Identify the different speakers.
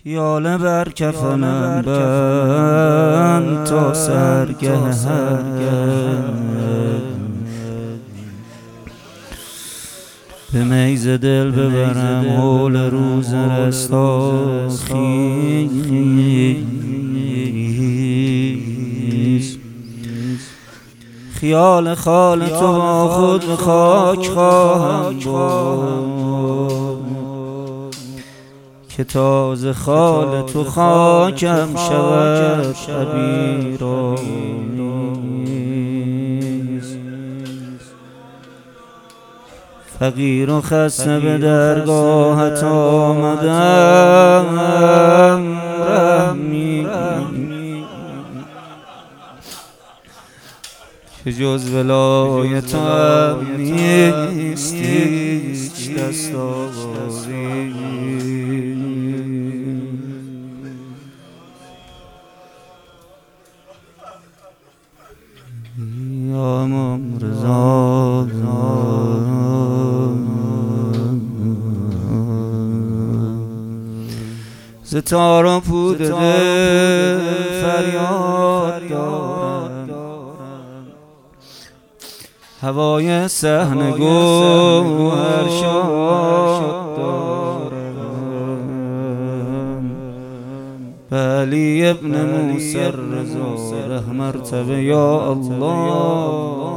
Speaker 1: خیال بر کفنم بند تا سرگه به میز دل ببرم حول روز رستاخیز. خیال خال تو با خود به خاک خواهم برد که تازه خال تو خاکم شود عبیرآمیز. فقیر و خسته به درگاهت آمدم رحمی که جز ولایت هم نیست هیچ دستاوری. یا امام رضا ز تار و پود دل فریاد دارم، هوای صحن گوهر شاد دارم. علی ابن موسی رضا ره مرتبه یا الله